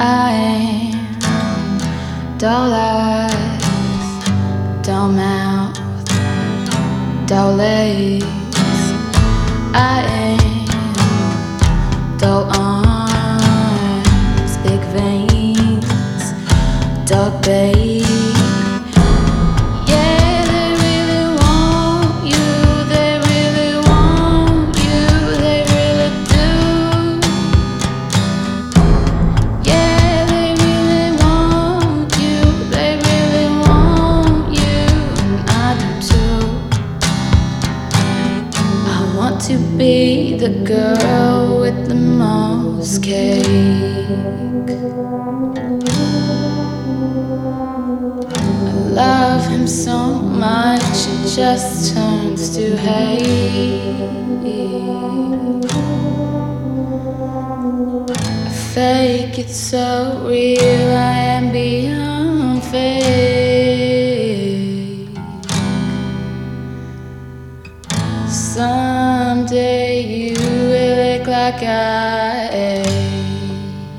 I am dull eyes, dull mouth, dull legs. I am dull arms, big veins, dark babe. Yeah, they really want you, they really want you, they really do. Yeah, they really want you, they really want you, and I do too. I want to be the girl with the most cake. I love him so much it just turns to hate. I fake it so real, I am beyond fake. Someday you will look like I ache.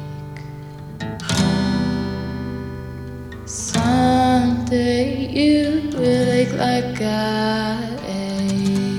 Someday you will look like I ache.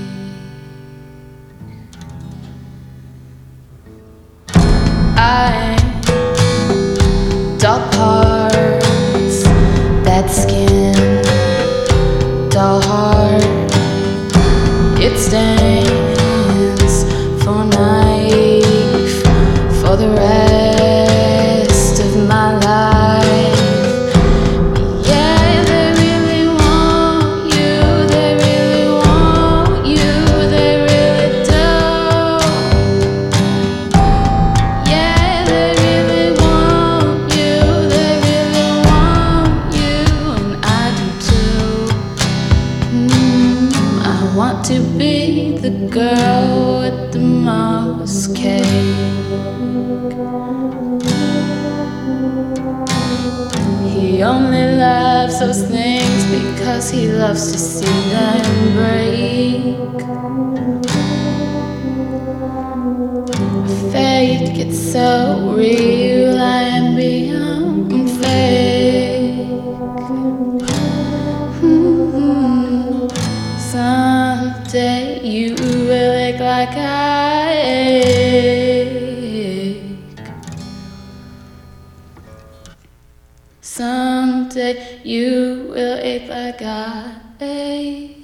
I dull parts, that skin, dull heart. It stands for knife for the rest of my life. Yeah, they really want you, they really want you, they really do. Yeah, they really want you, they really want you, and I do too. I want to be the girl with the most cake. He only loves those things because he loves to see them break. Fate gets so real, I am beyond fake. Someday you will look like I ache. Someday you will ache like I ache.